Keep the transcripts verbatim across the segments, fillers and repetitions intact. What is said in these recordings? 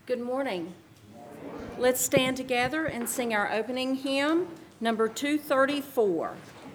Good morning. Let's stand together and sing our opening hymn, number two thirty-four.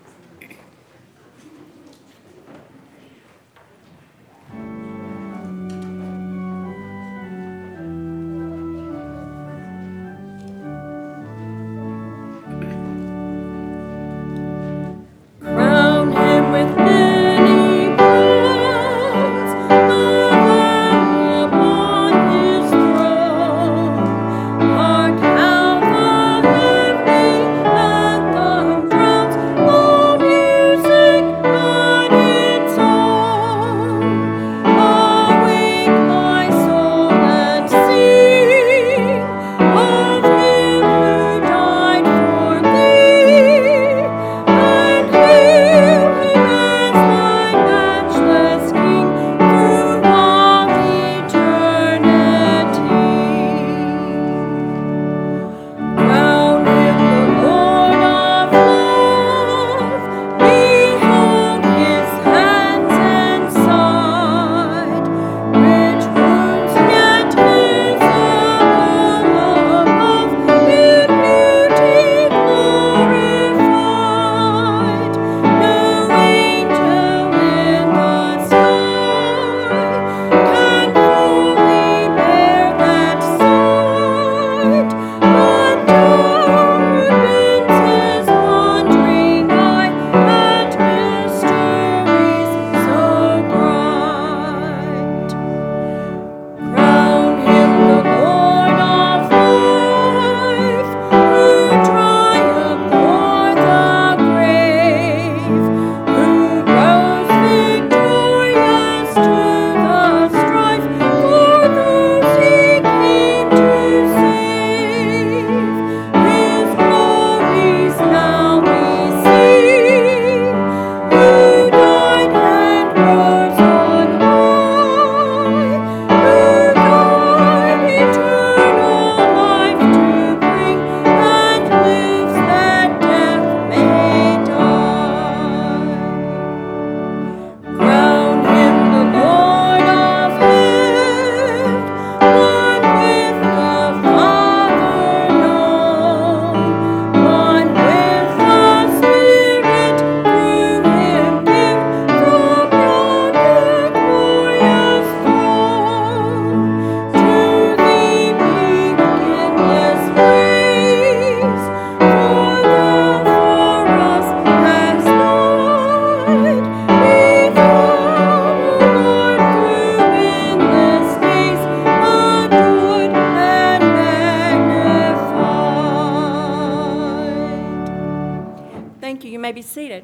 Be seated.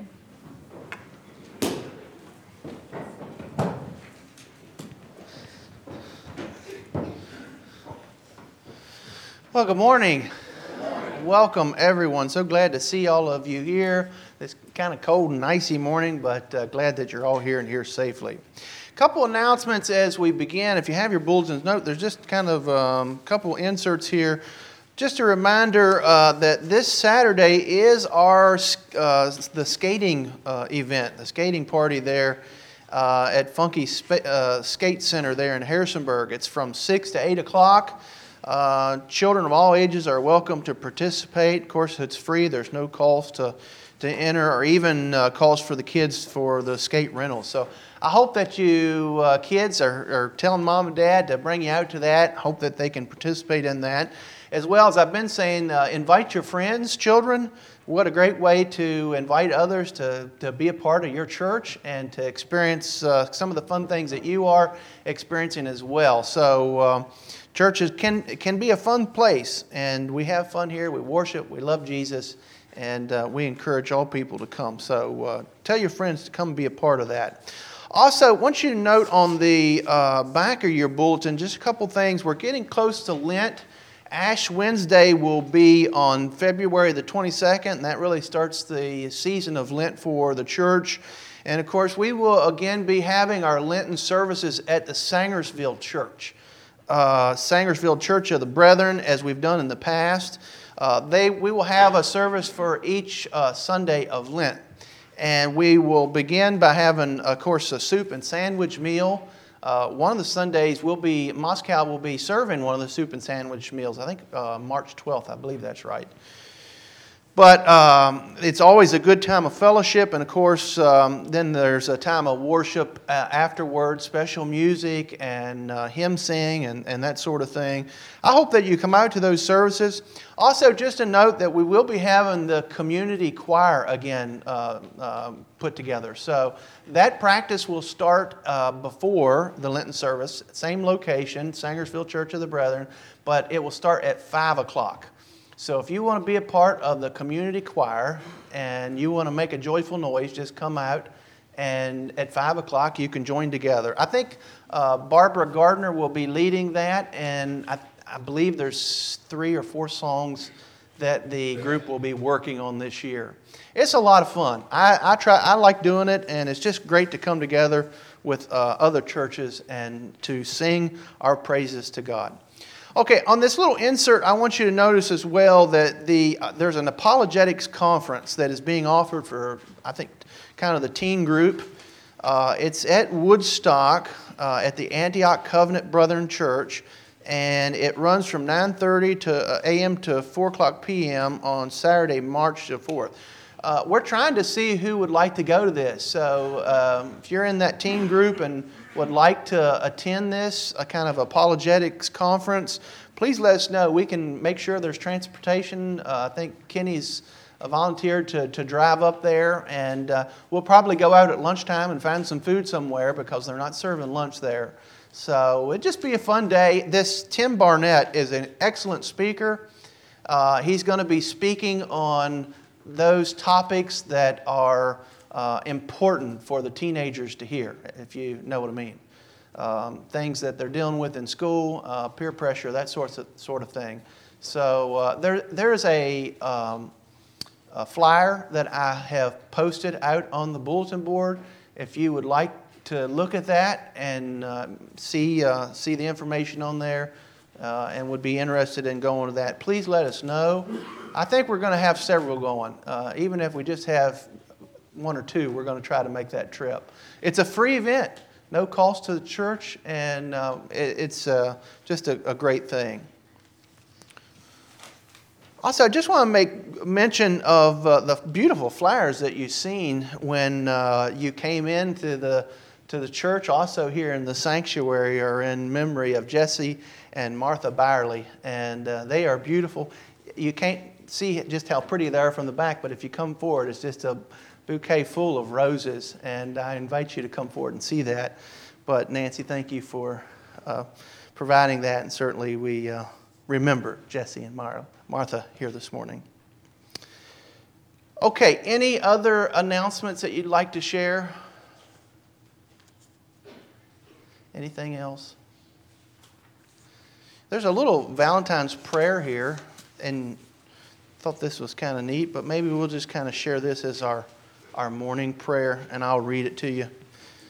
Well, good morning. Good morning. Welcome, everyone. So glad to see all of you here. It's kind of cold and icy morning, but uh, glad that you're all here and here safely. A couple announcements as we begin. If you have your bulletins, note there's just kind of a um, couple inserts here. Just a reminder uh, that this Saturday is our uh, the skating uh, event, the skating party there uh, at Funky Sp- uh, Skate Center there in Harrisonburg. It's from six to eight o'clock. Uh, children of all ages are welcome to participate. Of course, it's free. There's no cost to, to enter or even uh, cost for the kids for the skate rentals. So I hope that you uh, kids are, are telling mom and dad to bring you out to that. Hope that they can participate in that. As well as I've been saying, uh, invite your friends, children. What a great way to invite others to, to be a part of your church and to experience uh, some of the fun things that you are experiencing as well. So uh, churches can can be a fun place, and we have fun here. We worship, we love Jesus, and uh, we encourage all people to come. So uh, tell your friends to come be a part of that. Also, I want you to note on the uh, back of your bulletin just a couple things. We're getting close to Lent. Ash Wednesday will be on February the twenty-second, and that really starts the season of Lent for the church. And of course, we will again be having our Lenten services at the Sangersville Church. Uh, Sangersville Church of the Brethren, as we've done in the past. Uh, they we will have a service for each uh, Sunday of Lent. And we will begin by having, of course, a soup and sandwich meal. Uh, Uh, one of the Sundays will be, Moscow will be serving one of the soup and sandwich meals. I think uh, March twelfth, I believe that's right. But um, it's always a good time of fellowship, and of course, um, then there's a time of worship uh, afterwards, special music and uh, hymn sing and, and that sort of thing. I hope that you come out to those services. Also, just a note that we will be having the community choir again uh, uh, put together. So that practice will start uh, before the Lenten service, same location, Sangersville Church of the Brethren, but it will start at five o'clock. So if you want to be a part of the community choir and you want to make a joyful noise, just come out, and at five o'clock you can join together. I think uh, Barbara Gardner will be leading that, and I, I believe there's three or four songs that the group will be working on this year. It's a lot of fun. I, I try. I like doing it, and it's just great to come together with uh, other churches and to sing our praises to God. Okay, on this little insert, I want you to notice as well that the uh, there's an apologetics conference that is being offered for, I think, kind of the teen group. Uh, it's at Woodstock uh, at the Antioch Covenant Brethren Church, and it runs from nine thirty to uh, a m to four o'clock p m on Saturday, March the fourth. Uh, we're trying to see who would like to go to this. So um, if you're in that teen group and would like to attend this, a kind of apologetics conference, please let us know. We can make sure there's transportation. Uh, I think Kenny's volunteered to, to drive up there, and uh, we'll probably go out at lunchtime and find some food somewhere because they're not serving lunch there. So it'd just be a fun day. This Tim Barnett is an excellent speaker. Uh, he's going to be speaking on those topics that are uh, important for the teenagers to hear, if you know what I mean. Um, things that they're dealing with in school, uh, peer pressure, that sort of, sort of thing. So uh, there, there's a, um, a flyer that I have posted out on the bulletin board. If you would like to look at that and uh, see, uh, see the information on there uh, and would be interested in going to that, please let us know. I think we're going to have several going. Uh, even if we just have one or two, we're going to try to make that trip. It's a free event, no cost to the church, and uh, it, it's uh, just a, a great thing. Also, I just want to make mention of uh, the beautiful flyers that you've seen when uh, you came into the to the church. Also here in the sanctuary are in memory of Jesse and Martha Byerly, and uh, they are beautiful. You can't see just how pretty they are from the back, but if you come forward, it's just a bouquet full of roses, and I invite you to come forward and see that. But Nancy, thank you for uh, providing that, and certainly we uh, remember Jesse and Mar- Martha here this morning. Okay, any other announcements that you'd like to share? Anything else? There's a little Valentine's prayer here, and thought this was kind of neat, but maybe we'll just kind of share this as our, our morning prayer, and I'll read it to you. It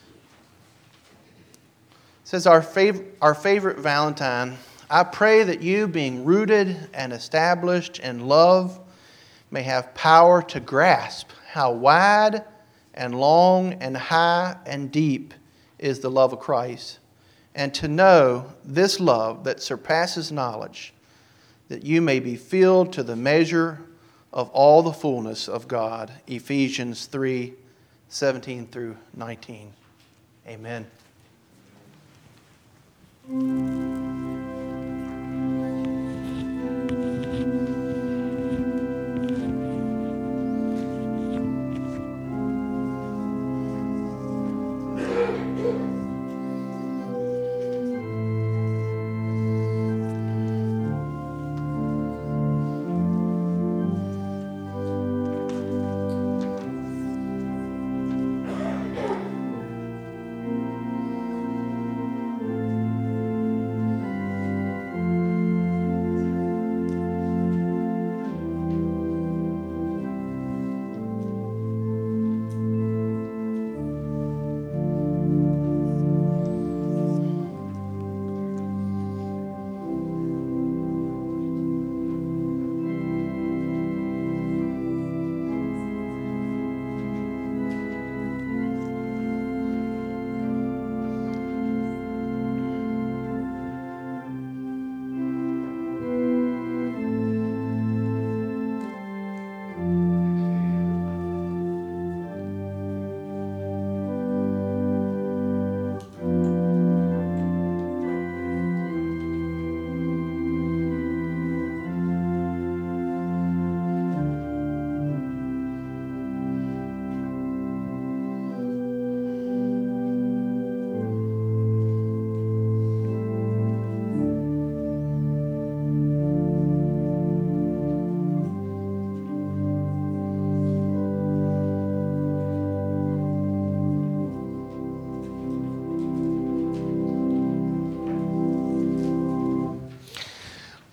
says, our, fav- our favorite Valentine, I pray that you, being rooted and established in love, may have power to grasp how wide and long and high and deep is the love of Christ, and to know this love that surpasses knowledge, that you may be filled to the measure of all the fullness of God. Ephesians three, seventeen through nineteen. Amen.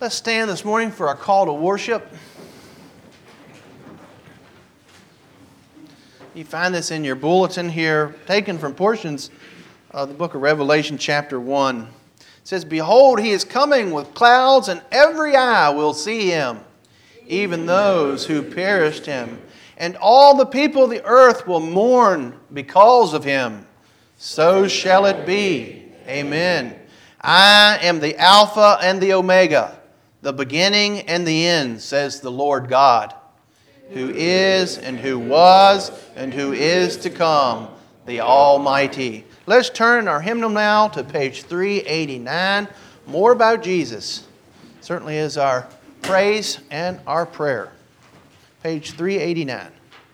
Let's stand this morning for our call to worship. You find this in your bulletin here, taken from portions of the book of Revelation chapter one. It says, "Behold, he is coming with clouds, and every eye will see him, even those who perished him. And all the people of the earth will mourn because of him. So shall it be. Amen. I am the Alpha and the Omega, the beginning and the end, says the Lord God, who is and who was and who is to come, the Almighty." Let's turn our hymnal now to page three eighty-nine. More About Jesus certainly is our praise and our prayer. Page three eighty-nine.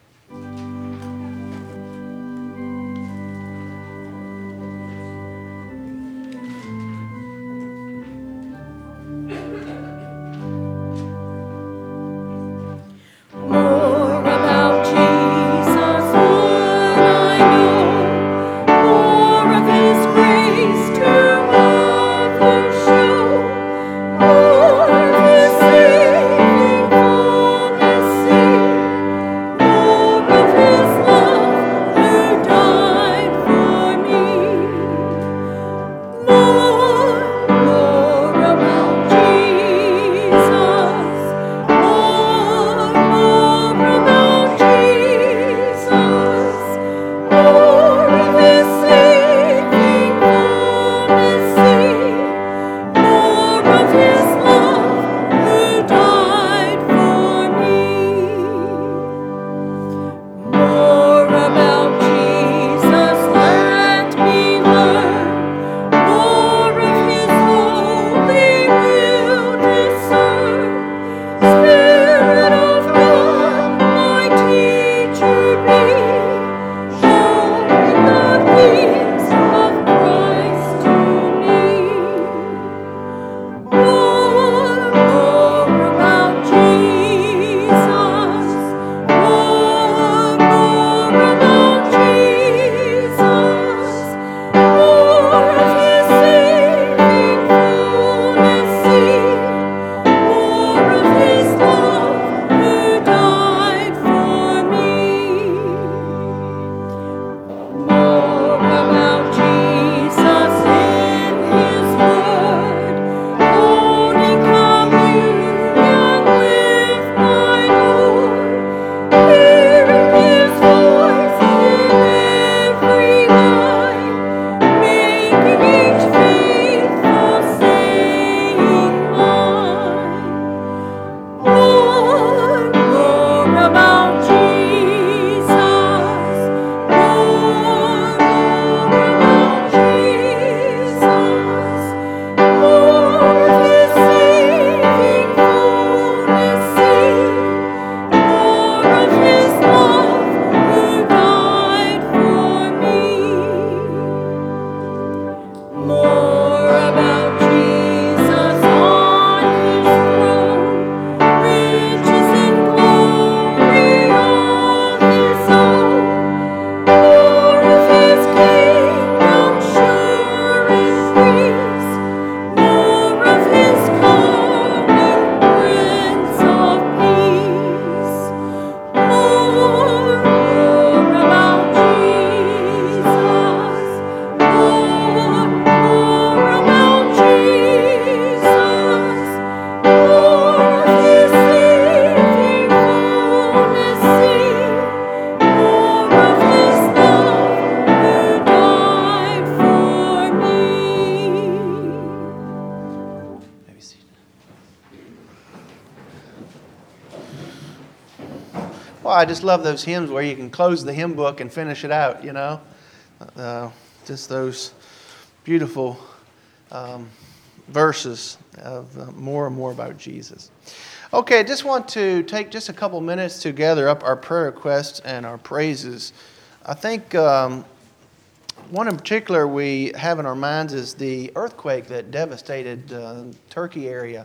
Well, I just love those hymns where you can close the hymn book and finish it out, you know. Uh, just those beautiful um, verses of uh, more and more about Jesus. Okay, I just want to take just a couple minutes to gather up our prayer requests and our praises. I think um, one in particular we have in our minds is the earthquake that devastated uh, Turkey area.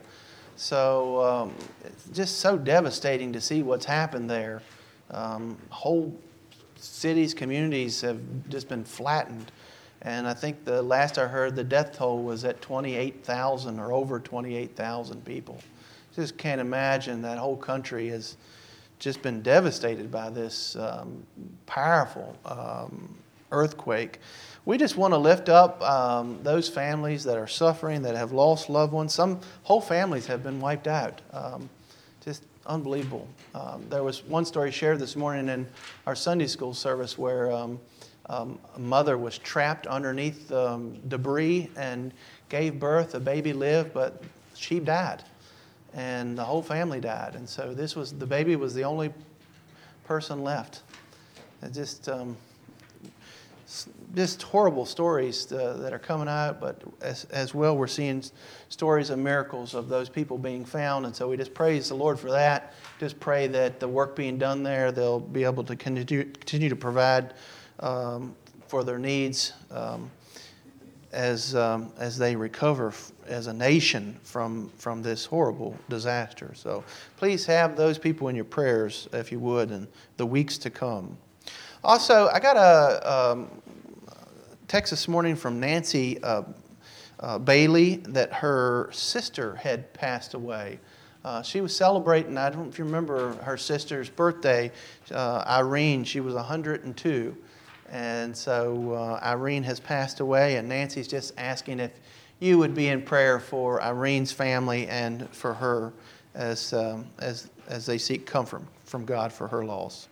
So um, it's just so devastating to see what's happened there. Um, whole cities, communities have just been flattened. And I think the last I heard, the death toll was at twenty-eight thousand or over twenty-eight thousand people. Just can't imagine that whole country has just been devastated by this um, powerful um, earthquake. We just want to lift up um, those families that are suffering, that have lost loved ones. Some whole families have been wiped out. Um, just unbelievable. Um, there was one story shared this morning in our Sunday school service where um, um, a mother was trapped underneath um, debris and gave birth. The baby lived, but she died, and the whole family died. And so this was the baby was the only person left. It just um, just horrible stories uh, that are coming out, but as, as well we're seeing stories of miracles of those people being found, and so we just praise the Lord for that. Just pray that the work being done there, they'll be able to continue, continue to provide um, for their needs um, as um, as they recover f- as a nation from from this horrible disaster. So please have those people in your prayers, if you would, in the weeks to come. Also, I got a um, text this morning from Nancy uh, uh, Bailey that her sister had passed away. Uh, she was celebrating, I don't know if you remember her sister's birthday, uh, Irene. She was one hundred two. And so uh, Irene has passed away, and Nancy's just asking if you would be in prayer for Irene's family and for her as, um, as, as they seek comfort from God for her loss.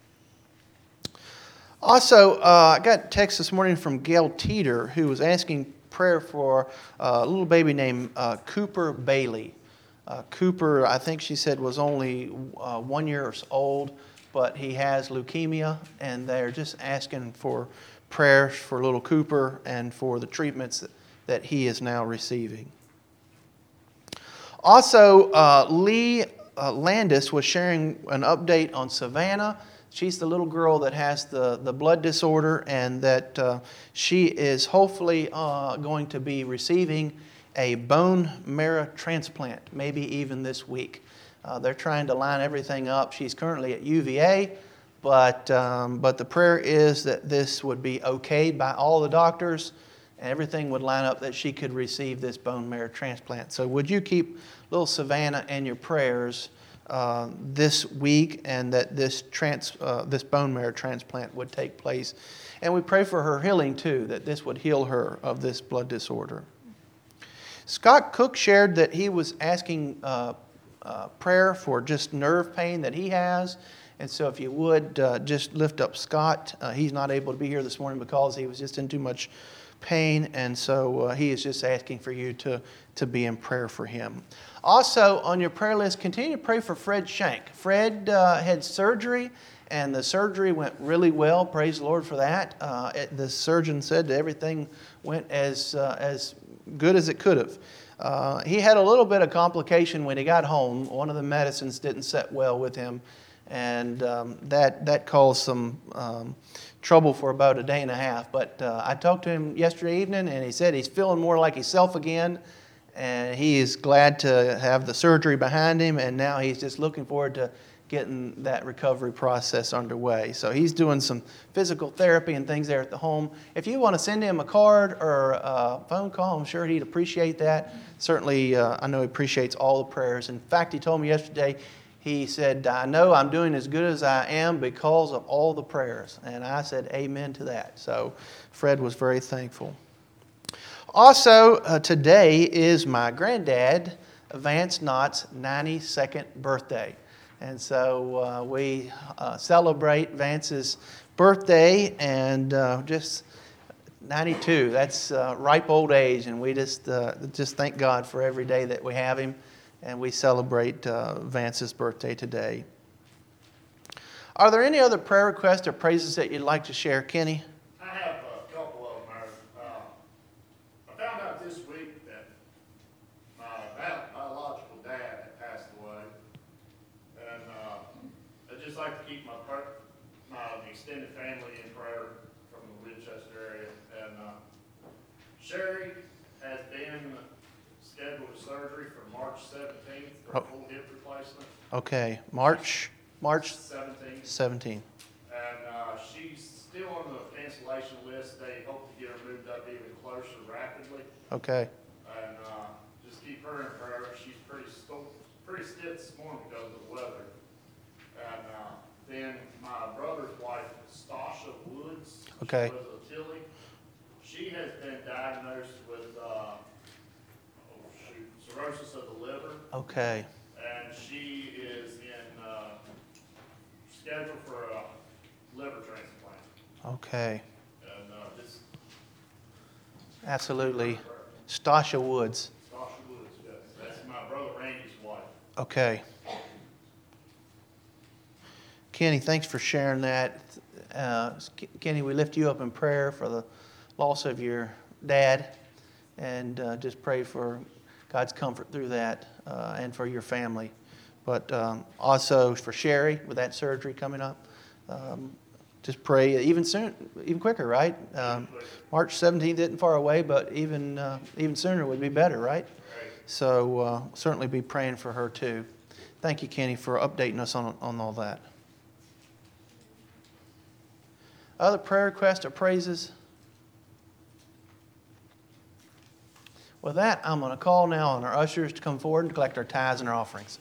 Also, uh, I got a text this morning from Gail Teeter, who was asking prayer for uh, a little baby named uh, Cooper Bailey. Uh, Cooper, I think she said, was only uh, one year old, but he has leukemia, and they're just asking for prayers for little Cooper and for the treatments that, that he is now receiving. Also, uh, Lee uh, Landis was sharing an update on Savannah. She's the little girl that has the, the blood disorder, and that uh, she is hopefully uh, going to be receiving a bone marrow transplant, maybe even this week. Uh, they're trying to line everything up. She's currently at U V A, but um, but the prayer is that this would be okayed by all the doctors, and everything would line up that she could receive this bone marrow transplant. So would you keep little Savannah in your prayers uh, this week, and that this trans uh, this bone marrow transplant would take place, and we pray for her healing too, that this would heal her of this blood disorder. Scott Cook shared that he was asking uh, uh, prayer for just nerve pain that he has. And so if you would uh, just lift up Scott. Uh, he's not able to be here this morning because he was just in too much pain. And so uh, he is just asking for you to, to be in prayer for him. Also on your prayer list, continue to pray for Fred Shank. Fred uh, had surgery, and the surgery went really well. Praise the Lord for that. Uh, it, the surgeon said that everything went as uh, as good as it could have. Uh, he had a little bit of complication when he got home. One of the medicines didn't set well with him, and um, that that caused some um, trouble for about a day and a half. But uh, I talked to him yesterday evening, and he said he's feeling more like himself again, and he is glad to have the surgery behind him, and now he's just looking forward to getting that recovery process underway. So he's doing some physical therapy and things there at the home. If you want to send him a card or a phone call, I'm sure he'd appreciate that. Certainly, uh, I know he appreciates all the prayers. In fact, he told me yesterday, he said, I know I'm doing as good as I am because of all the prayers. And I said, amen to that. So Fred was very thankful. Also, uh, today is my granddad, Vance Knott's ninety-second birthday. And so uh, we uh, celebrate Vance's birthday, and uh, just ninety-two. That's uh, ripe old age, and we just uh, just thank God for every day that we have him, and we celebrate uh, Vance's birthday today. Are there any other prayer requests or praises that you'd like to share, Kenny? I have a couple of them. Uh, I found out this week that my biological dad had passed away. And uh, I'd just like to keep my my extended family in prayer from the Winchester area. And uh, Sherry has been scheduled for surgery for March seventeenth for a full hip replacement. Okay, March March seventeenth. seventeenth. And uh, she's still on the cancellation list. They hope to get her moved up even closer rapidly. Okay. And uh, just keep her in prayer. She's pretty sto- pretty stiff this morning because of the weather. And uh, then my brother's wife, Stasha Woods, Okay. she was a Tilly. She has been diagnosed with uh, oh shoot, cirrhosis of the liver, Okay. and she is in uh, scheduled for a liver transplant. Okay. And uh, this Absolutely. Stasha Woods. Stasha Woods, yes, that's my brother Randy's wife. Okay. Kenny, thanks for sharing that. Uh, Kenny, we lift you up in prayer for the loss of your dad, and uh, just pray for God's comfort through that, uh, and for your family. But um, also for Sherry with that surgery coming up. Um, just pray even soon, even quicker, right? Um, March seventeenth isn't far away, but even uh, even sooner would be better, right? So uh, certainly be praying for her too. Thank you, Kenny, for updating us on on all that. Other prayer requests or praises? With that, I'm going to call now on our ushers to come forward and collect our tithes and our offerings.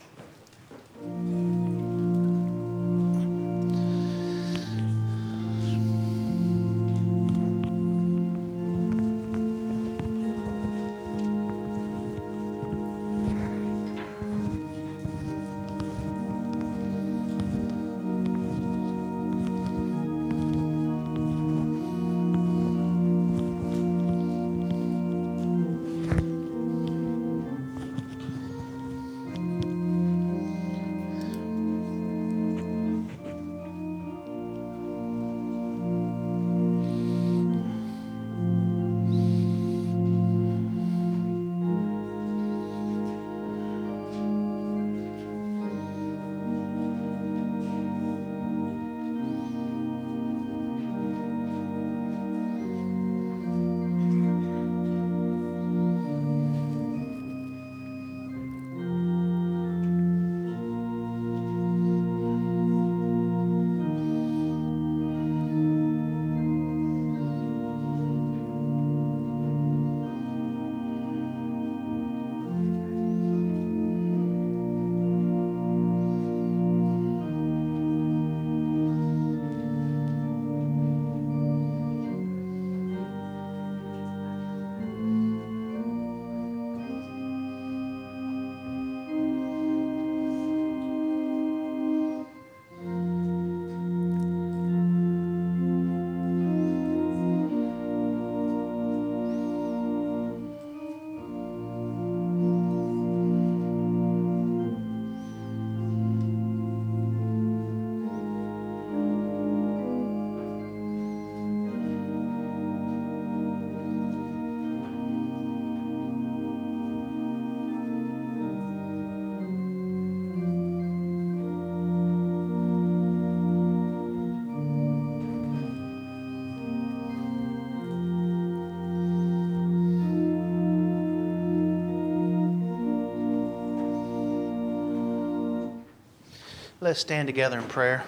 Let's stand together in prayer.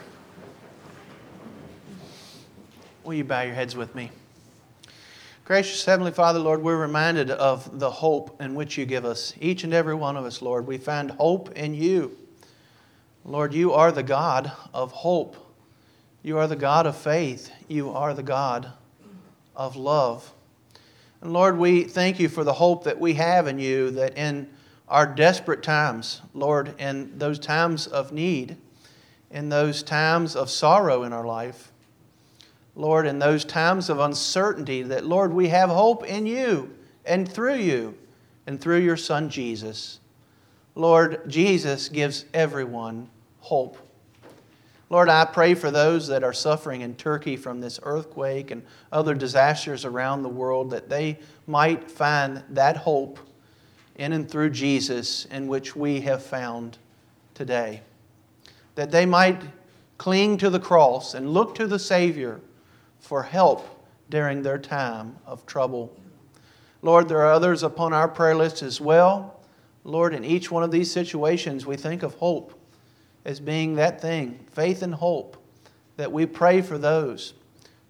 Will you bow your heads with me? Gracious Heavenly Father, Lord, we're reminded of the hope in which you give us. Each and every one of us, Lord, we find hope in you. Lord, you are the God of hope. You are the God of faith. You are the God of love. And Lord, we thank you for the hope that we have in you, that in our desperate times, Lord, in those times of need, in those times of sorrow in our life, Lord, in those times of uncertainty, that, Lord, we have hope in you and through you and through your Son, Jesus. Lord, Jesus gives everyone hope. Lord, I pray for those that are suffering in Turkey from this earthquake and other disasters around the world, that they might find that hope in and through Jesus in which we have found today. That they might cling to the cross and look to the Savior for help during their time of trouble. Lord, there are others upon our prayer list as well. Lord, in each one of these situations, we think of hope as being that thing, faith and hope, that we pray for those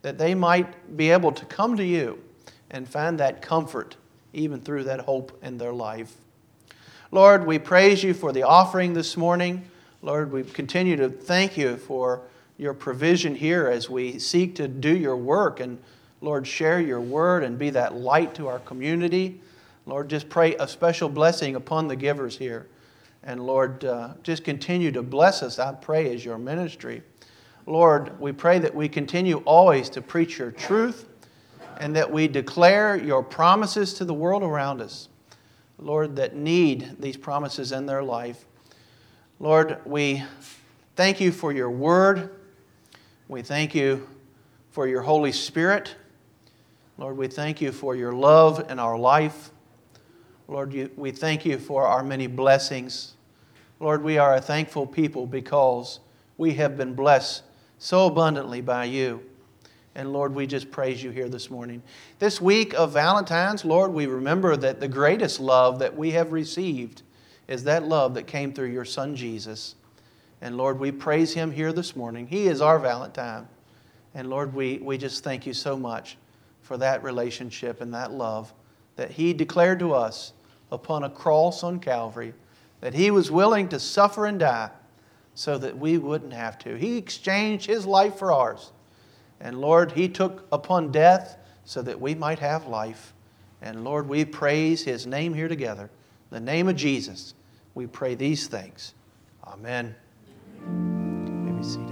that they might be able to come to you and find that comfort even through that hope in their life. Lord, we praise you for the offering this morning. Lord, we continue to thank you for your provision here as we seek to do your work and, Lord, share your word and be that light to our community. Lord, just pray a special blessing upon the givers here. And Lord, uh, just continue to bless us, I pray, as your ministry. Lord, we pray that we continue always to preach your truth and that we declare your promises to the world around us. Lord, that need these promises in their life. Lord, we thank you for your word. We thank you for your Holy Spirit. Lord, we thank you for your love in our life. Lord, you, we thank you for our many blessings. Lord, we are a thankful people because we have been blessed so abundantly by you. And Lord, we just praise you here this morning. This week of Valentine's, Lord, we remember that the greatest love that we have received is that love that came through your Son, Jesus. And Lord, we praise him here this morning. He is our Valentine. And Lord, we, we just thank you so much for that relationship and that love that he declared to us upon a cross on Calvary, that he was willing to suffer and die so that we wouldn't have to. He exchanged his life for ours. And Lord, he took upon death so that we might have life. And Lord, we praise his name here together. In the name of Jesus, we pray these things. Amen. You may be seated.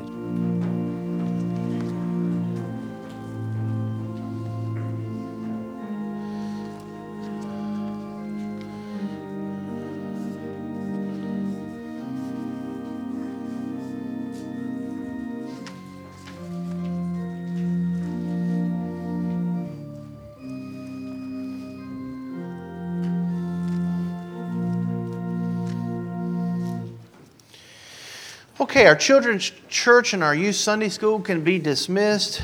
Okay, our children's church and our youth Sunday school can be dismissed.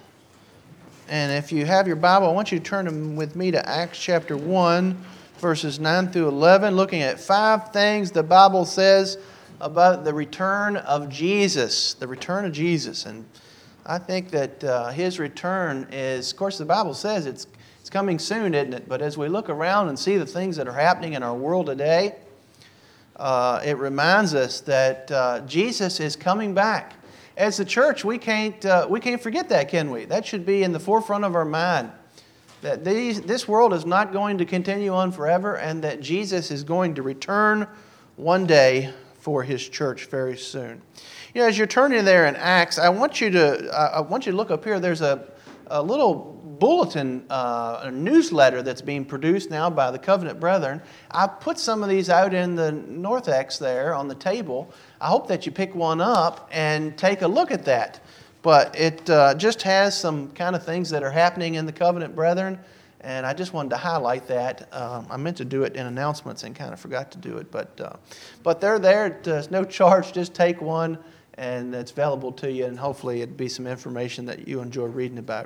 And if you have your Bible, I want you to turn with me to Acts chapter one, verses nine through eleven, looking at five things the Bible says about the return of Jesus, the return of Jesus. And I think that uh, his return is, of course, the Bible says it's, it's coming soon, isn't it? But as we look around and see the things that are happening in our world today, Uh, it reminds us that uh, Jesus is coming back. As the church, we can't uh, we can't forget that, can we? That should be in the forefront of our mind. That these, this world is not going to continue on forever, and that Jesus is going to return one day for his church very soon. You know, as you're turning there in Acts, I want you to I want you to look up here. There's a a little bulletin, uh, a newsletter that's being produced now by the Covenant Brethren. I put some of these out in the Northex there on the table. I hope that you pick one up and take a look at that. But it uh, just has some kind of things that are happening in the Covenant Brethren, and I just wanted to highlight that. Um, I meant to do it in announcements and kind of forgot to do it, but uh, but they're there. It's no charge. Just take one, and it's available to you, and hopefully it'd be some information that you enjoy reading about.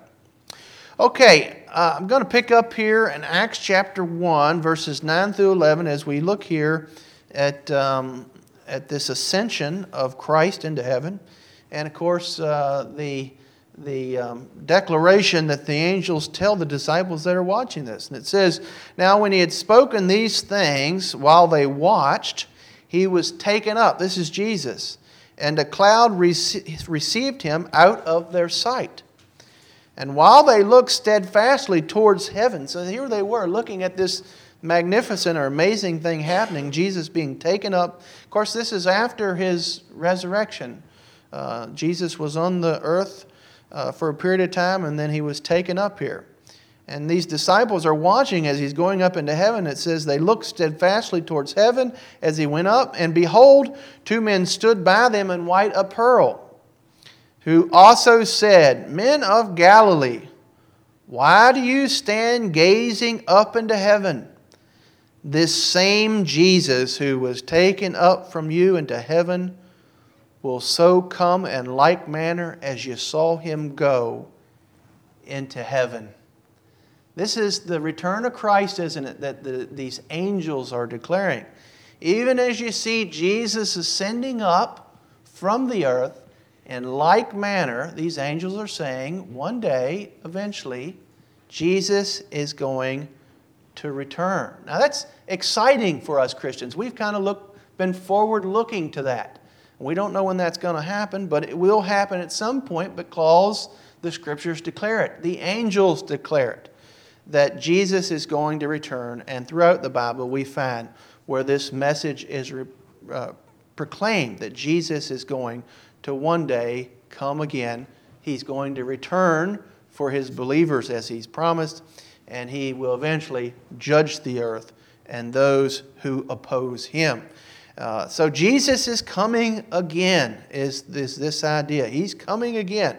Okay, uh, I'm going to pick up here in Acts chapter one, verses nine through eleven, as we look here at um, at this ascension of Christ into heaven, and of course uh, the the um, declaration that the angels tell the disciples that are watching this. And it says, "Now when he had spoken these things while they watched, he was taken up." This is Jesus, and a cloud rece- received him out of their sight. And while they looked steadfastly towards heaven, so here they were looking at this magnificent or amazing thing happening, Jesus being taken up. Of course, this is after his resurrection. Uh, Jesus was on the earth uh, for a period of time, and then he was taken up here. And these disciples are watching as he's going up into heaven. It says they looked steadfastly towards heaven as he went up, and behold, two men stood by them in white apparel, who also said, "Men of Galilee, why do you stand gazing up into heaven? This same Jesus who was taken up from you into heaven will so come in like manner as you saw him go into heaven." This is the return of Christ, isn't it, that the, these angels are declaring. Even as you see Jesus ascending up from the earth, In like manner, these angels are saying, one day, eventually, Jesus is going to return. Now that's exciting for us Christians. We've kind of look, been forward looking to that. We don't know when that's going to happen, but it will happen at some point because the Scriptures declare it. The angels declare it, that Jesus is going to return. And throughout the Bible we find where this message is re, uh, proclaimed, that Jesus is going to one day come again. He's going to return for His believers as He's promised, and He will eventually judge the earth and those who oppose Him. Uh, so Jesus is coming again, is this, this idea. He's coming again.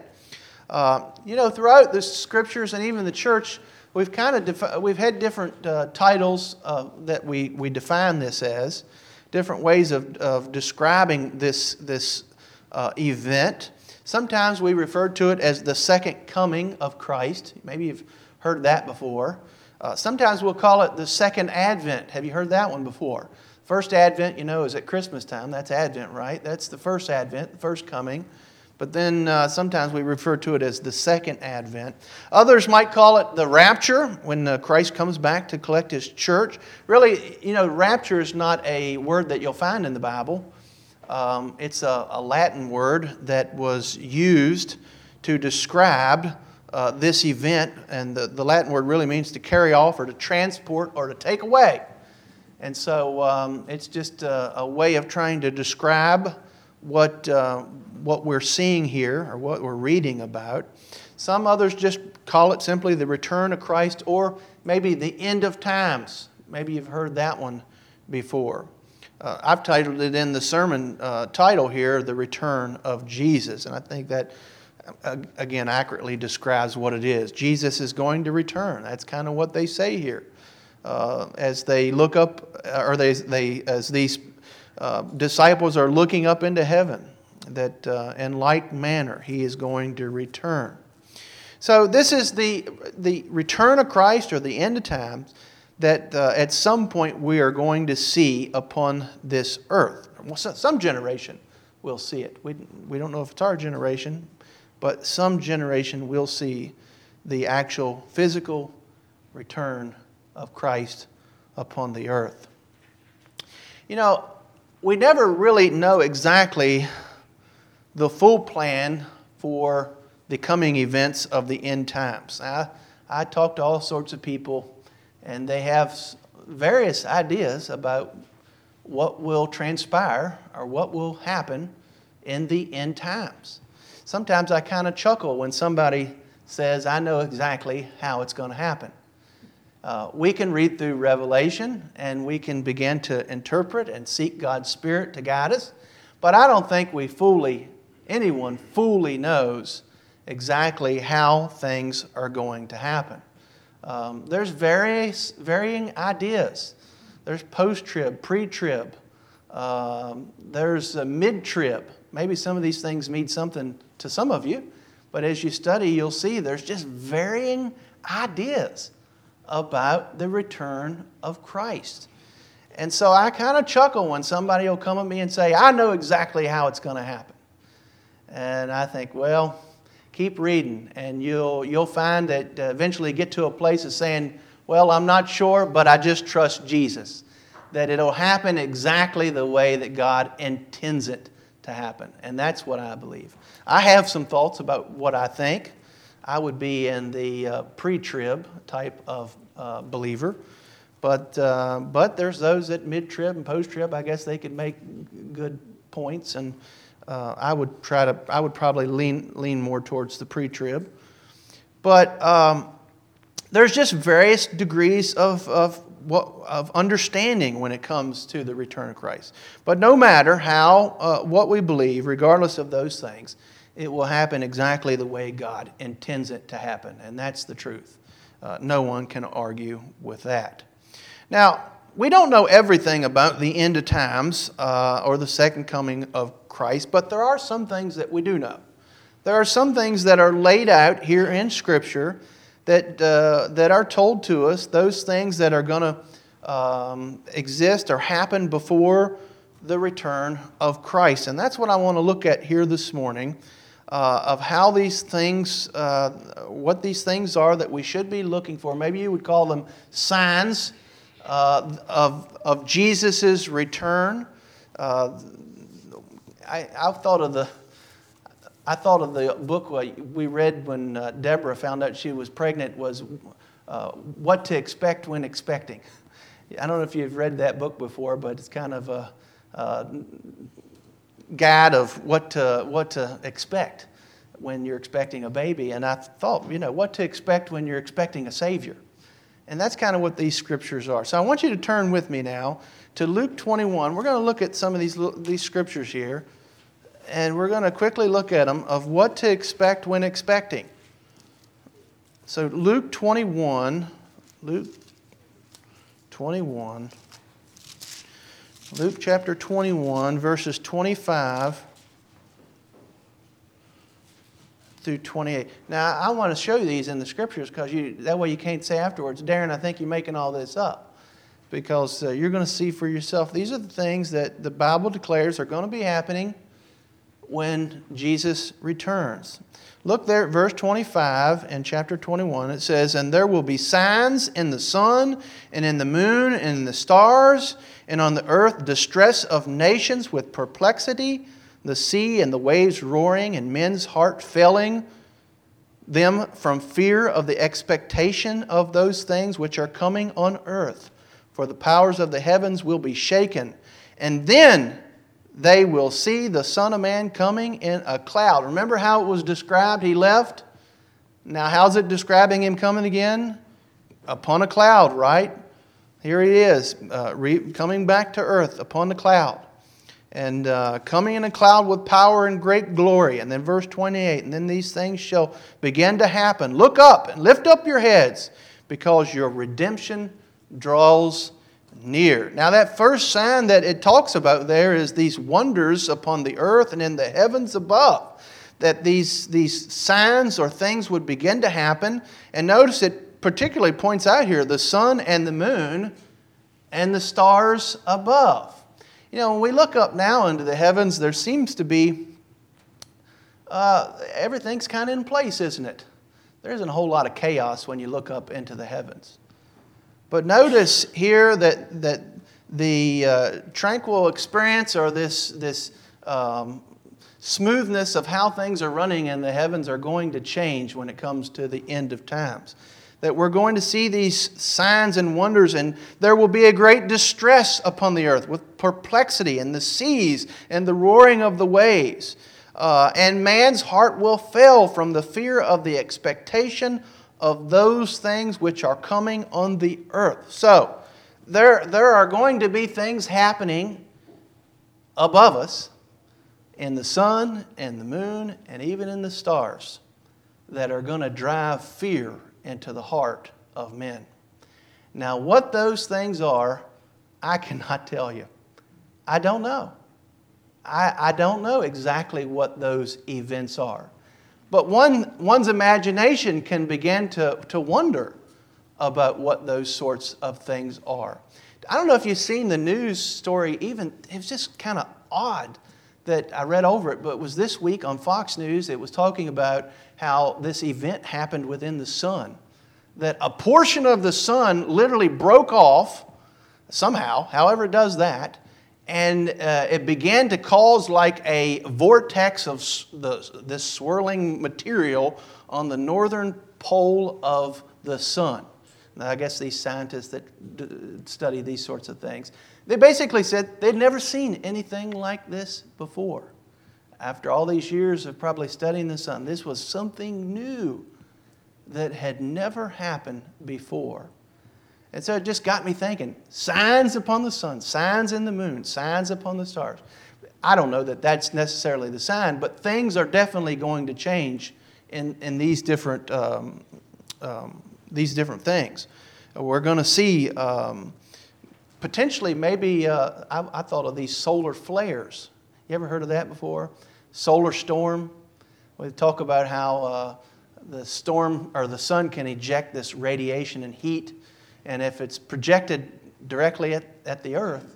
Uh, you know, throughout the Scriptures and even the church, we've kind of defi- we've had different uh, titles uh, that we, we define this as, different ways of, of describing this, this uh, event. Sometimes we refer to it as the second coming of Christ. Maybe you've heard that before. Uh, sometimes we'll call it the second advent. Have you heard that one before? First advent, you know, is at Christmas time. That's Advent, right? That's the first advent, the first coming. But then uh, sometimes we refer to it as the second advent. Others might call it the rapture, when uh, Christ comes back to collect His church. Really, you know, rapture is not a word that you'll find in the Bible. Um, it's a, a Latin word that was used to describe uh, this event. And the, the Latin word really means to carry off or to transport or to take away. And so um, it's just a, a way of trying to describe what uh, what we're seeing here or what we're reading about. Some others just call it simply the return of Christ, or maybe the end of times. Maybe you've heard that one before. Uh, I've titled it in the sermon uh, title here, The Return of Jesus. And I think that, uh, again, accurately describes what it is. Jesus is going to return. That's kind of what they say here. Uh, as they look up, or they, they as these uh, disciples are looking up into heaven, that uh, in like manner He is going to return. So this is the the return of Christ, or the end of times, that uh, at some point we are going to see upon this earth. Some generation will see it. We we don't know if it's our generation, but some generation will see the actual physical return of Christ upon the earth. You know, we never really know exactly the full plan for the coming events of the end times. I, I talk to all sorts of people, and they have various ideas about what will transpire or what will happen in the end times. Sometimes I kind of chuckle when somebody says, I know exactly how it's going to happen. Uh, we can read through Revelation and we can begin to interpret and seek God's Spirit to guide us. But I don't think we fully, anyone fully knows exactly how things are going to happen. Um, there's various varying ideas. There's post-trib, pre-trib. Um, there's a mid-trib. Maybe some of these things mean something to some of you. But as you study, you'll see there's just varying ideas about the return of Christ. And so I kind of chuckle when somebody will come at me and say, I know exactly how it's going to happen. And I think, well, keep reading, and you'll you'll find that uh, eventually get to a place of saying, well, I'm not sure, but I just trust Jesus, that it'll happen exactly the way that God intends it to happen. And that's what I believe. I have some thoughts about what I think. I would be in the uh, pre-trib type of uh, believer. But uh, but there's those at mid-trib and post-trib. I guess they could make good points, and uh, I would try to. I would probably lean lean more towards the pre-trib. But um, there's just various degrees of of what of understanding when it comes to the return of Christ. But no matter how uh, what we believe, regardless of those things, it will happen exactly the way God intends it to happen, and that's the truth. Uh, no one can argue with that. Now, we don't know everything about the end of times uh, or the second coming of Christ, but there are some things that we do know. There are some things that are laid out here in Scripture that uh, that are told to us, those things that are going to um, exist or happen before the return of Christ. And that's what I want to look at here this morning, uh, of how these things, uh, what these things are that we should be looking for. Maybe you would call them signs uh, of, of Jesus' return. Uh, I, I've thought of the I thought of the book we read when uh, Deborah found out she was pregnant was uh, What to Expect When Expecting. I don't know if you've read that book before, but it's kind of a, a guide of what to, what to expect when you're expecting a baby. And I thought, you know, what to expect when you're expecting a Savior. And that's kind of what these scriptures are. So I want you to turn with me now to Luke twenty-one. We're going to look at some of these, these scriptures here. And we're going to quickly look at them of what to expect when expecting. So Luke twenty-one, Luke twenty-one, Luke chapter twenty-one, verses twenty-five through twenty-eight. Now, I want to show you these in the scriptures because you, that way you can't say afterwards, Darren, I think you're making all this up. Because uh, you're going to see for yourself, these are the things that the Bible declares are going to be happening when Jesus returns. Look there at verse twenty-five in chapter twenty-one. It says, "And there will be signs in the sun and in the moon and in the stars, and on the earth distress of nations with perplexity, the sea and the waves roaring, and men's heart failing them from fear of the expectation of those things which are coming on earth. For the powers of the heavens will be shaken. And then they will see the Son of Man coming in a cloud." Remember how it was described? He left. Now how's it describing Him coming again? Upon a cloud, right? Here He is, uh, re- coming back to earth upon the cloud. And uh, coming in a cloud with power and great glory. And then verse twenty-eight, "And then these things shall begin to happen. Look up and lift up your heads, because your redemption draws near." Now that first sign that it talks about there is these wonders upon the earth and in the heavens above. That these, these signs or things would begin to happen. And notice it particularly points out here the sun and the moon and the stars above. You know, when we look up now into the heavens, there seems to be, uh, everything's kind of in place, isn't it? There isn't a whole lot of chaos when you look up into the heavens. But notice here that that the uh, tranquil experience or this this um, smoothness of how things are running in the heavens are going to change when it comes to the end of times. That we're going to see these signs and wonders, and there will be a great distress upon the earth with perplexity and the seas and the roaring of the waves. Uh, and man's heart will fail from the fear of the expectation of those things which are coming on the earth. So, there, there are going to be things happening above us in the sun and the moon and even in the stars that are going to drive fear into the heart of men. Now, what those things are, I cannot tell you. I don't know. I, I don't know exactly what those events are. But one, one's imagination can begin to, to wonder about what those sorts of things are. I don't know if you've seen the news story even, it was just kind of odd that I read over it, but it was this week on Fox News. It was talking about how this event happened within the sun. That a portion of the sun literally broke off somehow, however it does that, and uh, it began to cause like a vortex of the, this swirling material on the northern pole of the sun. Now, I guess these scientists that d- study these sorts of things, they basically said they'd never seen anything like this before. After all these years of probably studying the sun, this was something new that had never happened before. And so it just got me thinking, signs upon the sun, signs in the moon, signs upon the stars. I don't know that that's necessarily the sign, but things are definitely going to change in, in these different um, um, these different things. We're going to see um, potentially maybe, uh, I, I thought of these solar flares. You ever heard of that before? Solar storm. We talk about how uh, the storm or the sun can eject this radiation and heat. And if it's projected directly at, at the earth,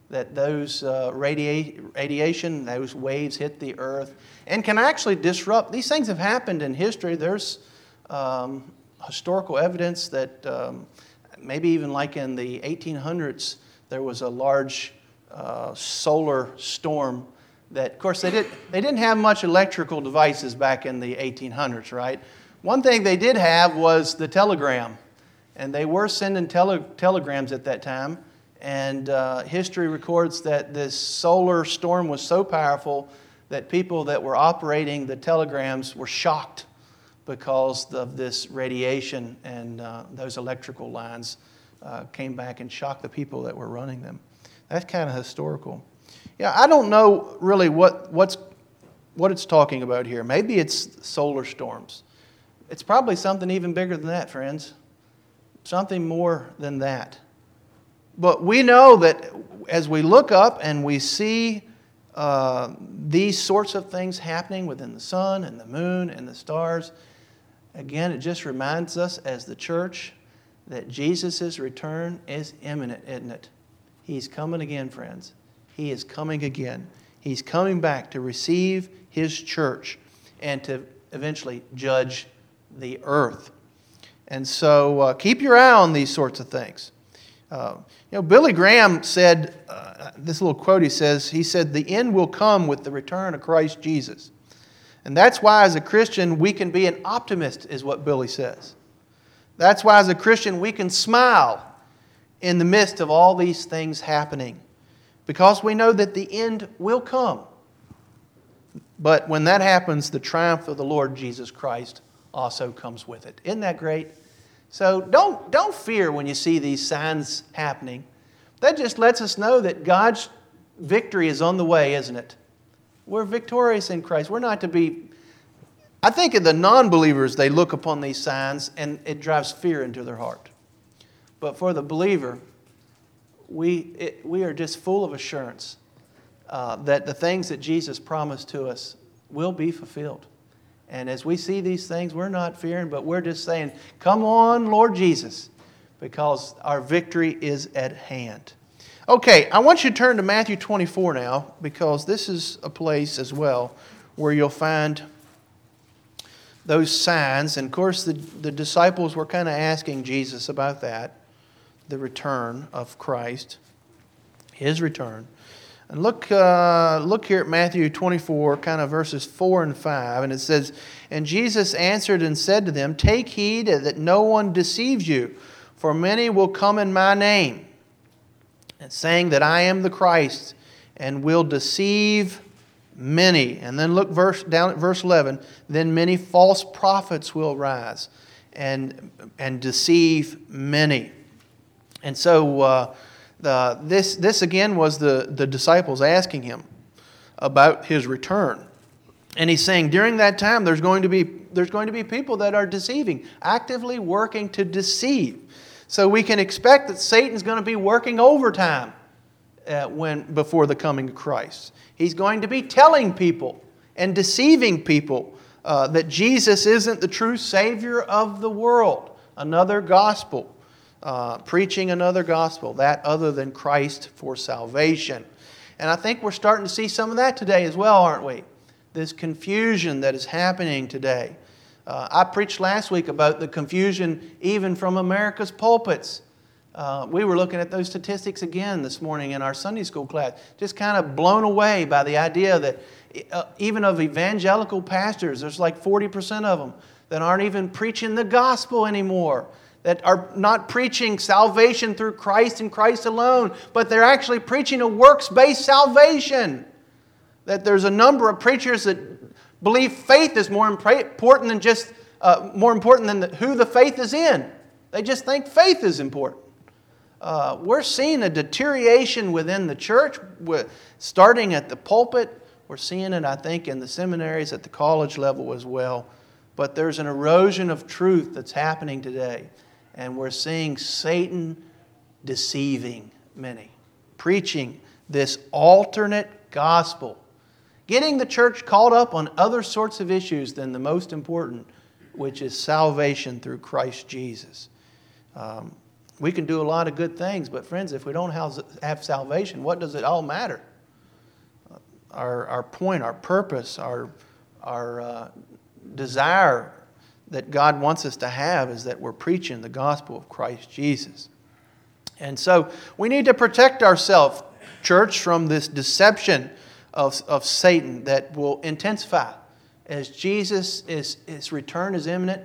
that those uh, radia- radiation, those waves hit the earth and can actually disrupt. These things have happened in history. There's um, historical evidence that um, maybe even like in the eighteen hundreds, there was a large uh, solar storm that, of course, they, did, they didn't have much electrical devices back in the eighteen hundreds, right? One thing they did have was the telegram, and they were sending tele- telegrams at that time. And uh, history records that this solar storm was so powerful that people that were operating the telegrams were shocked because of this radiation, and uh, those electrical lines uh, came back and shocked the people that were running them. That's kind of historical. Yeah, I don't know really what what's what it's talking about here. Maybe it's solar storms. It's probably something even bigger than that, friends. Something more than that. But we know that as we look up and we see uh, these sorts of things happening within the sun and the moon and the stars, again, it just reminds us as the church that Jesus' return is imminent, isn't it? He's coming again, friends. He is coming again. He's coming back to receive His church and to eventually judge the earth. And so uh, keep your eye on these sorts of things. Uh, you know, Billy Graham said, uh, this little quote he says, he said, "The end will come with the return of Christ Jesus." And that's why as a Christian we can be an optimist, is what Billy says. That's why as a Christian we can smile in the midst of all these things happening, because we know that the end will come. But when that happens, the triumph of the Lord Jesus Christ also comes with it. Isn't that great? So don't, don't fear when you see these signs happening. That just lets us know that God's victory is on the way, isn't it? We're victorious in Christ. We're not to be... I think of the non-believers, they look upon these signs and it drives fear into their heart. But for the believer, we, it, we are just full of assurance uh, that the things that Jesus promised to us will be fulfilled. And as we see these things, we're not fearing, but we're just saying, "Come on, Lord Jesus," because our victory is at hand. Okay, I want you to turn to Matthew twenty-four now, because this is a place as well where you'll find those signs. And of course, the, the disciples were kind of asking Jesus about that, the return of Christ, His return. And look, uh, look here at Matthew twenty-four, kind of verses four and five. And it says, "And Jesus answered and said to them, Take heed that no one deceives you, for many will come in my name, and saying that I am the Christ, and will deceive many." And then look verse down at verse eleven. "Then many false prophets will rise and, and deceive many." And so... Uh, Uh, this, this again was the, the disciples asking Him about His return. And He's saying during that time there's going to be, there's going to be people that are deceiving, actively working to deceive. So we can expect that Satan's going to be working overtime uh, when, before the coming of Christ. He's going to be telling people and deceiving people uh, that Jesus isn't the true Savior of the world. Another gospel. Uh, preaching another gospel, that other than Christ for salvation. And I think we're starting to see some of that today as well, aren't we? This confusion that is happening today. Uh, I preached last week about the confusion even from America's pulpits. Uh, we were looking at those statistics again this morning in our Sunday school class, just kind of blown away by the idea that uh, even of evangelical pastors, there's like forty percent of them that aren't even preaching the gospel anymore, that are not preaching salvation through Christ and Christ alone, but they're actually preaching a works-based salvation. That there's a number of preachers that believe faith is more important than just uh, more important than the, who the faith is in. They just think faith is important. Uh, we're seeing a deterioration within the church, with, starting at the pulpit. We're seeing it, I think, in the seminaries at the college level as well. But there's an erosion of truth that's happening today. And we're seeing Satan deceiving many, preaching this alternate gospel, getting the church caught up on other sorts of issues than the most important, which is salvation through Christ Jesus. Um, We can do a lot of good things, but friends, if we don't have, have salvation, what does it all matter? Our, our point, our purpose, our, our uh, desire that God wants us to have is that we're preaching the gospel of Christ Jesus. And so we need to protect ourselves, church, from this deception of, of Satan that will intensify. As Jesus, is, his return is imminent,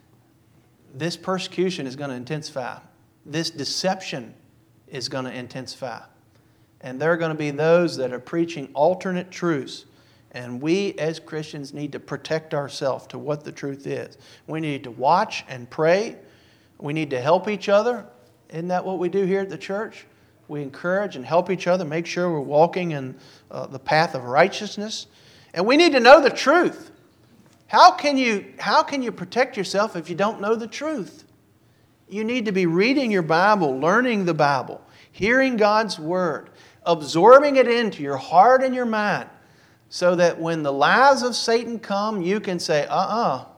this persecution is going to intensify. This deception is going to intensify. And there are going to be those that are preaching alternate truths. And we as Christians need to protect ourselves to what the truth is. We need to watch and pray. We need to help each other. Isn't that what we do here at the church? We encourage and help each other, make sure we're walking in uh, the path of righteousness. And we need to know the truth. How can you, how can you protect yourself if you don't know the truth? You need to be reading your Bible, learning the Bible, hearing God's Word, absorbing it into your heart and your mind, so that when the lies of Satan come, you can say, uh-uh,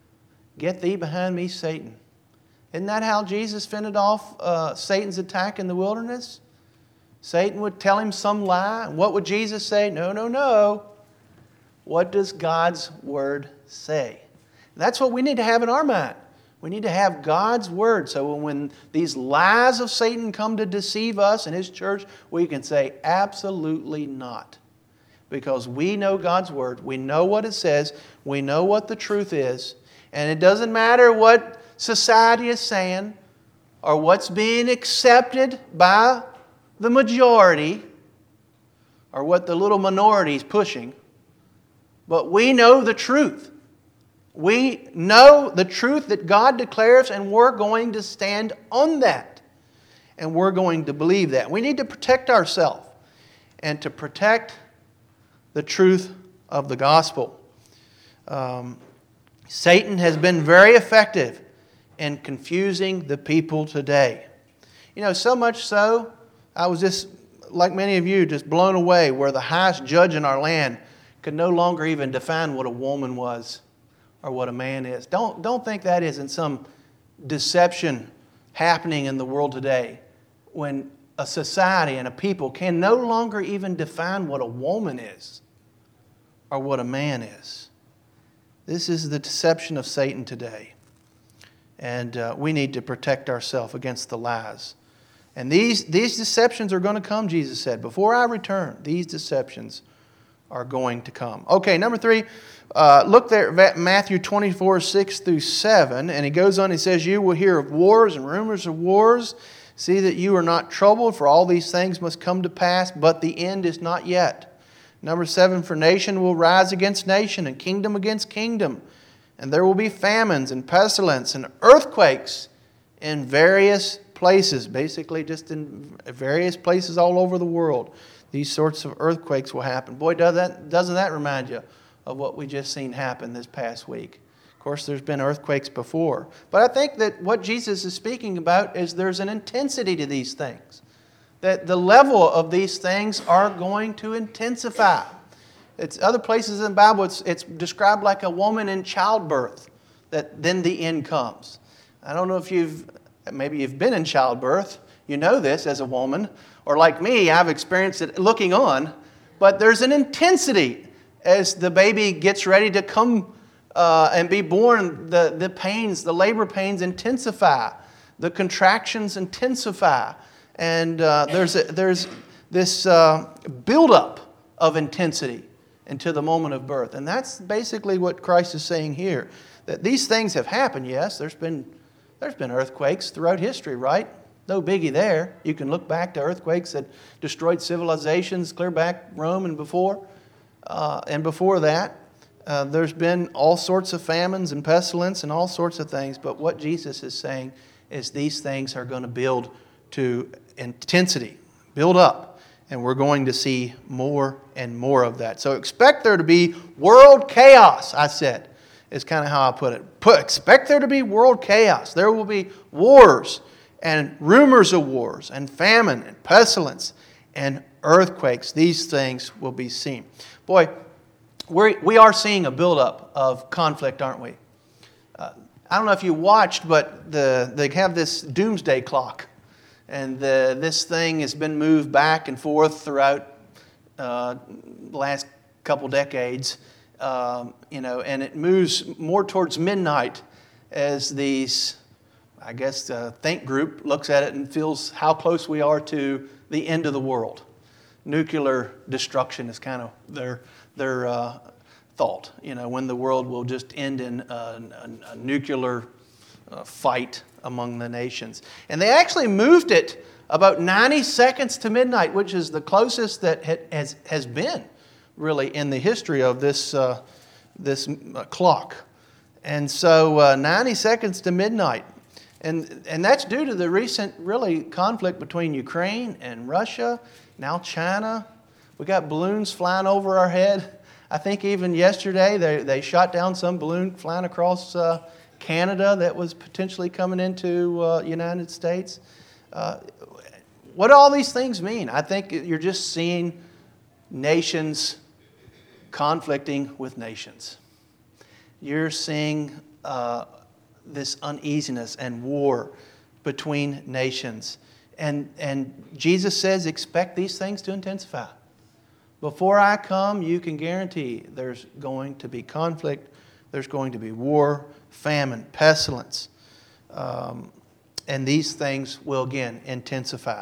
get thee behind me, Satan. Isn't that how Jesus fended off uh, Satan's attack in the wilderness? Satan would tell him some lie. And what would Jesus say? No, no, no. What does God's Word say? And that's what we need to have in our mind. We need to have God's Word. So when these lies of Satan come to deceive us and His church, we can say, absolutely not. Because we know God's Word. We know what it says. We know what the truth is. And it doesn't matter what society is saying or what's being accepted by the majority or what the little minority is pushing. But we know the truth. We know the truth that God declares, and we're going to stand on that. And we're going to believe that. We need to protect ourselves and to protect the truth of the gospel. Um, Satan has been very effective in confusing the people today. You know, so much so, I was just, like many of you, just blown away where the highest judge in our land could no longer even define what a woman was or what a man is. Don't, don't think that isn't some deception happening in the world today when a society and a people can no longer even define what a woman is or what a man is. This is the deception of Satan today. And uh, we need to protect ourselves against the lies. And these, these deceptions are going to come, Jesus said. Before I return, these deceptions are going to come. Okay, number three, uh, look there at Matthew twenty-four, six through seven. And he goes on, he says, you will hear of wars and rumors of wars. See that you are not troubled, for all these things must come to pass, but the end is not yet. Number seven, for nation will rise against nation and kingdom against kingdom. And there will be famines and pestilence and earthquakes in various places. Basically just in various places all over the world. These sorts of earthquakes will happen. Boy, does that, doesn't that remind you of what we just seen happen this past week? Of course, there's been earthquakes before. But I think that what Jesus is speaking about is there's an intensity to these things. That the level of these things are going to intensify. It's other places in the Bible, it's, it's described like a woman in childbirth, that then the end comes. I don't know if you've, maybe you've been in childbirth, you know this as a woman, or like me, I've experienced it looking on, but there's an intensity as the baby gets ready to come uh, and be born. The, the pains, the labor pains intensify, the contractions intensify, and uh, there's, a, there's this uh, buildup of intensity into the moment of birth. And that's basically what Christ is saying here. That these things have happened, yes. There's been, there's been earthquakes throughout history, right? No biggie there. You can look back to earthquakes that destroyed civilizations clear back Rome and before. Uh, and before that, uh, there's been all sorts of famines and pestilence and all sorts of things. But what Jesus is saying is these things are going to build to intensity, build up. And we're going to see more and more of that. So expect there to be world chaos, I said, is kind of how I put it. Put, expect there to be world chaos. There will be wars and rumors of wars and famine and pestilence and earthquakes. These things will be seen. Boy, we're, we are seeing a buildup of conflict, aren't we? Uh, I don't know if you watched, but the, they have this doomsday clock And the, this thing has been moved back and forth throughout uh, the last couple decades, um, you know, and it moves more towards midnight as these, I guess, the think group looks at it and feels how close we are to the end of the world. Nuclear destruction is kind of their their uh, thought, you know, when the world will just end in a, a, a nuclear uh, fight among the nations. And they actually moved it about ninety seconds to midnight, which is the closest that has has been really in the history of this uh, this uh, clock. And so uh, ninety seconds to midnight. And and that's due to the recent really conflict between Ukraine and Russia, now China. We got balloons flying over our head. I think even yesterday they, they shot down some balloon flying across uh, Canada that was potentially coming into uh, United States. Uh, what do all these things mean? I think you're just seeing nations conflicting with nations. You're seeing uh, this uneasiness and war between nations. And, and Jesus says, expect these things to intensify. Before I come, you can guarantee there's going to be conflict, there's going to be war, famine, pestilence. Um, and these things will again intensify.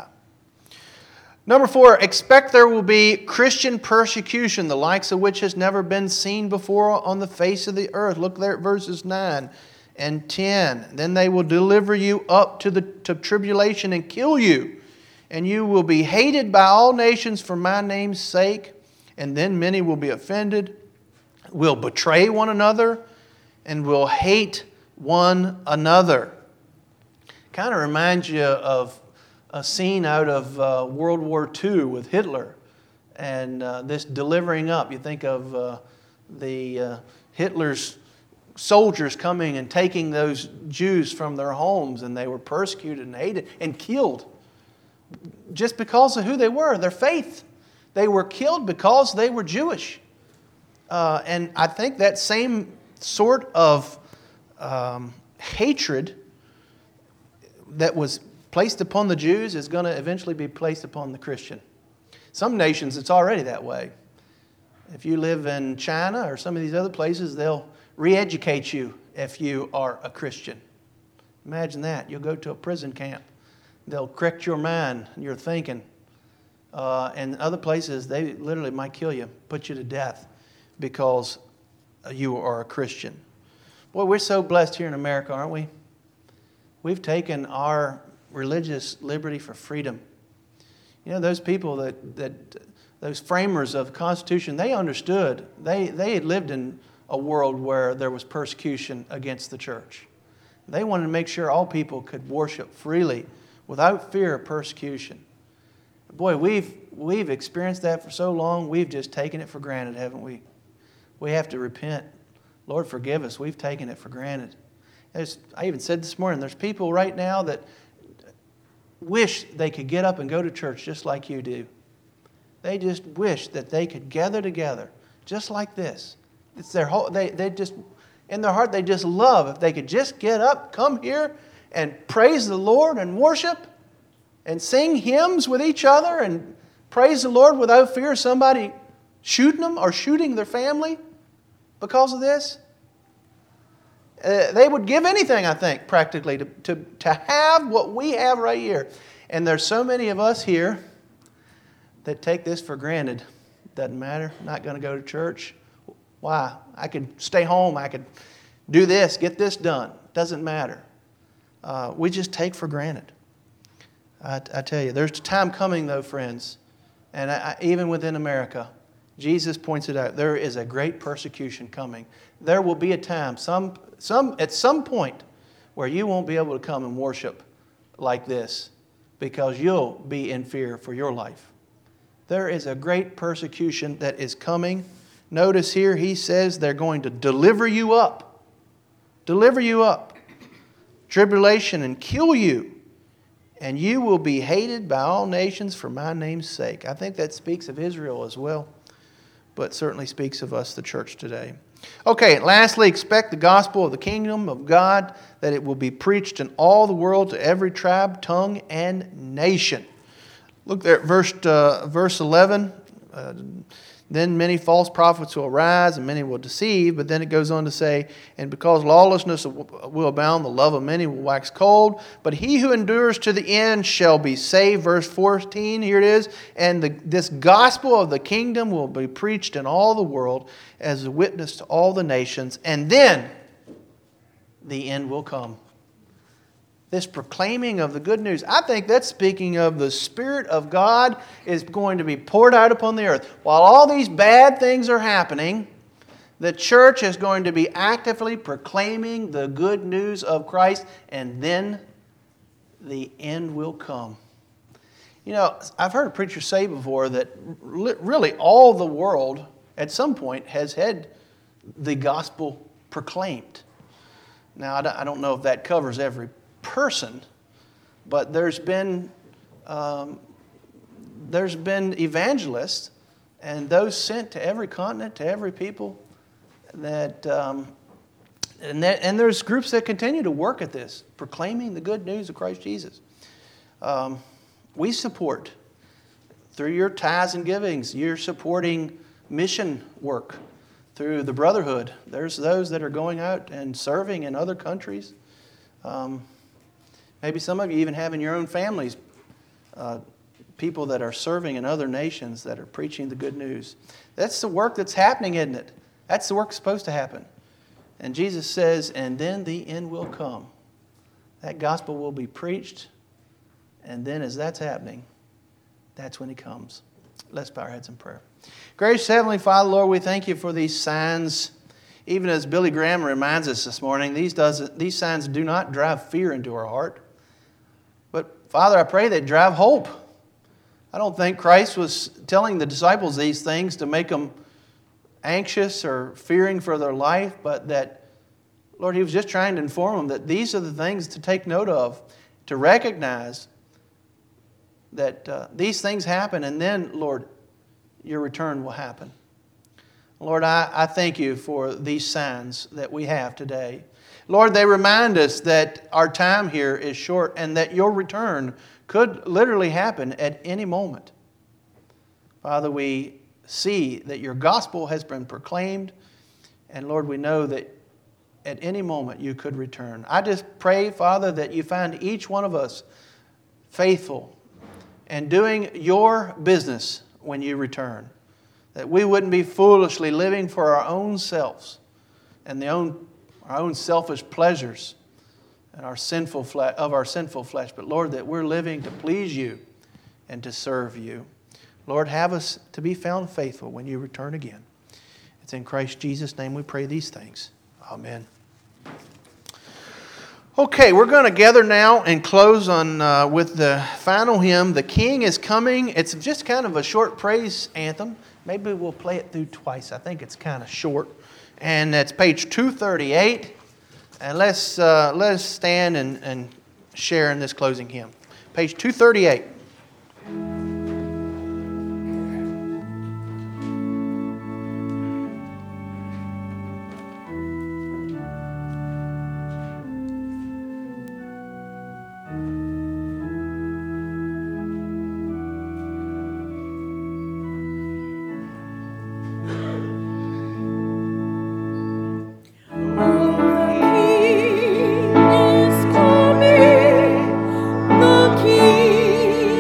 Number four, expect there will be Christian persecution, the likes of which has never been seen before on the face of the earth. Look there at verses nine and ten. Then they will deliver you up to the to tribulation and kill you, and you will be hated by all nations for my name's sake. And then many will be offended, will betray one another, and will hate one another. Kind of reminds you of a scene out of uh, World War Two with Hitler and uh, this delivering up. You think of uh, the uh, Hitler's soldiers coming and taking those Jews from their homes, and they were persecuted and hated and killed just because of who they were, their faith. They were killed because they were Jewish. Uh, and I think that same sort of um, hatred that was placed upon the Jews is going to eventually be placed upon the Christian. Some nations, it's already that way. If you live in China or some of these other places, they'll re-educate you if you are a Christian. Imagine that. You'll go to a prison camp. They'll correct your mind and your thinking. Uh, and other places, they literally might kill you, put you to death because you are a Christian. Boy, we're so blessed here in America, aren't we? We've taken our religious liberty for freedom. You know, those people that, that those framers of the Constitution, they understood. They, they had lived in a world where there was persecution against the church. They wanted to make sure all people could worship freely without fear of persecution. Boy, we've we've experienced that for so long, we've just taken it for granted, haven't we? We have to repent. Lord, forgive us. We've taken it for granted. There's, I even said this morning, there's people right now that wish they could get up and go to church just like you do. They just wish that they could gather together just like this. It's their whole, they, they just, in their heart, they just love if they could just get up, come here, and praise the Lord and worship and sing hymns with each other and praise the Lord without fear of somebody shooting them or shooting their family because of this. Uh, they would give anything, I think, practically, to, to, to have what we have right here. And there's so many of us here that take this for granted. Doesn't matter. Not going to go to church. Why? I could stay home. I could do this, get this done. Doesn't matter. Uh, we just take for granted. I, I tell you, there's a time coming, though, friends, and I, I, even within America, Jesus points it out. There is a great persecution coming. There will be a time, some, some, at some point, where you won't be able to come and worship like this because you'll be in fear for your life. There is a great persecution that is coming. Notice here he says they're going to deliver you up. Deliver you up. Tribulation and kill you. And you will be hated by all nations for my name's sake. I think that speaks of Israel as well, but certainly speaks of us, the church today. Okay, lastly, expect the gospel of the kingdom of God, that it will be preached in all the world to every tribe, tongue, and nation. Look there at verse, uh, verse eleven. Uh, Then many false prophets will arise, and many will deceive. But then it goes on to say, and because lawlessness will abound, the love of many will wax cold. But he who endures to the end shall be saved. Verse fourteen, here it is. And the, this gospel of the kingdom will be preached in all the world as a witness to all the nations. And then the end will come. This proclaiming of the good news, I think that's speaking of the Spirit of God is going to be poured out upon the earth. While all these bad things are happening, the church is going to be actively proclaiming the good news of Christ, and then the end will come. You know, I've heard a preacher say before that really all the world at some point has had the gospel proclaimed. Now, I don't know if that covers every person, but there's been um, there's been evangelists and those sent to every continent, to every people, that um, and that, and there's groups that continue to work at this, proclaiming the good news of Christ Jesus. Um, we support through your tithes and givings. You're supporting mission work through the Brotherhood. There's those that are going out and serving in other countries. Um, Maybe some of you even have in your own families uh, people that are serving in other nations that are preaching the good news. That's the work that's happening, isn't it? That's the work that's supposed to happen. And Jesus says, and then the end will come. That gospel will be preached, and then as that's happening, that's when He comes. Let's bow our heads in prayer. Gracious Heavenly Father, Lord, we thank You for these signs. Even as Billy Graham reminds us this morning, these, does, these signs do not drive fear into our heart. But, Father, I pray they drive hope. I don't think Christ was telling the disciples these things to make them anxious or fearing for their life, but that, Lord, He was just trying to inform them that these are the things to take note of, to recognize that uh, these things happen, and then, Lord, Your return will happen. Lord, I, I thank You for these signs that we have today. Lord, they remind us that our time here is short and that Your return could literally happen at any moment. Father, we see that Your gospel has been proclaimed, and Lord, we know that at any moment You could return. I just pray, Father, that You find each one of us faithful and doing Your business when You return. That we wouldn't be foolishly living for our own selves and the own, our own selfish pleasures and our sinful flesh, of our sinful flesh. But Lord, that we're living to please You and to serve You. Lord, have us to be found faithful when You return again. It's in Christ Jesus' name we pray these things. Amen. Okay, we're going to gather now and close on uh, with the final hymn, The King is Coming. It's just kind of a short praise anthem. Maybe we'll play it through twice. I think it's kind of short. And that's page two thirty-eight. And let's, uh, let's stand and, and share in this closing hymn. Page two thirty-eight. The King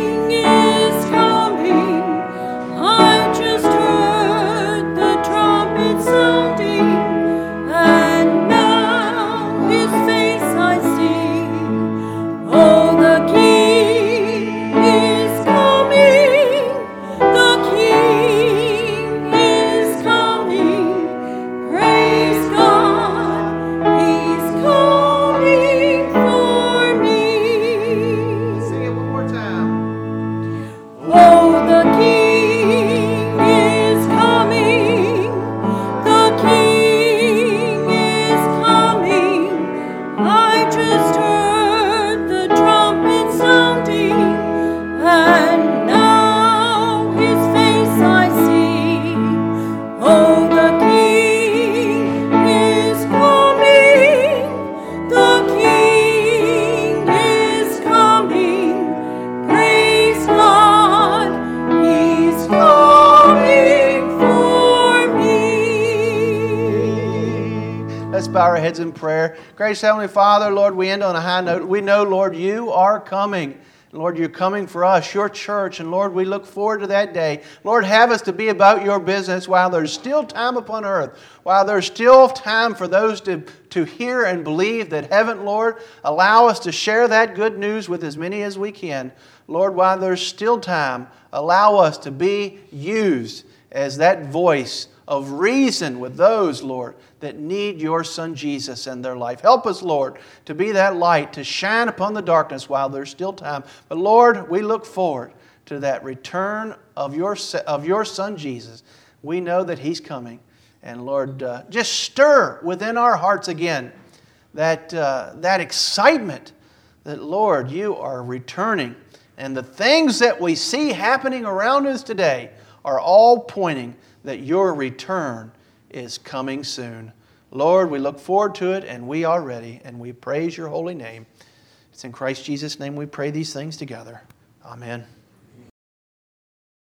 bow our heads in prayer. Gracious Heavenly Father, Lord, we end on a high note. We know, Lord, you are coming. Lord, you're coming for us, your church, and Lord, we look forward to that day. Lord, have us to be about your business while there's still time upon earth, while there's still time for those to, to hear and believe that heaven, Lord, allow us to share that good news with as many as we can. Lord, while there's still time, allow us to be used as that voice of reason with those, Lord, that need your Son Jesus in their life. Help us, Lord, to be that light, to shine upon the darkness while there's still time. But Lord, we look forward to that return of your, of your Son Jesus. We know that He's coming. And Lord, uh, just stir within our hearts again that, uh, that excitement that, Lord, you are returning. And the things that we see happening around us today are all pointing that your return is coming soon. Lord, we look forward to it, and we are ready, and we praise your holy name. It's in Christ Jesus' name we pray these things together. Amen.